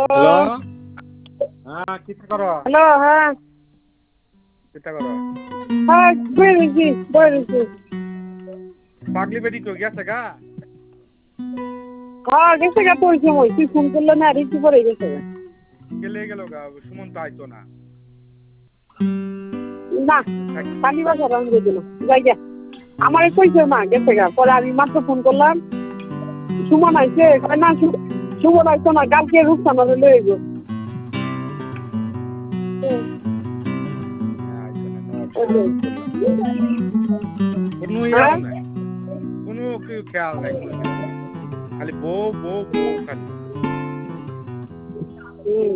hello হ্যাঁ কিতা করো হ্যালো হ্যাঁ কিতা করো হ্যাঁ বলেছি পাগলি বেটি কই গেছে গা হ্যাঁ গেছে গা তোর সময় তুই ফোন করলে না রিসিভ করে গেছে গা গেলে গেল গা সুমন্ত আইতো না না কালি বাজার আনবে দিল যাই গা আমারে কইছে না গেছে গা পরে আমি মাত্র ফোন করলাম সুমন আইছে না সুমন আইতো না কালকে রূপসানারে লয়ে গো কোনো খেয়াল নাই খালি বউ খালি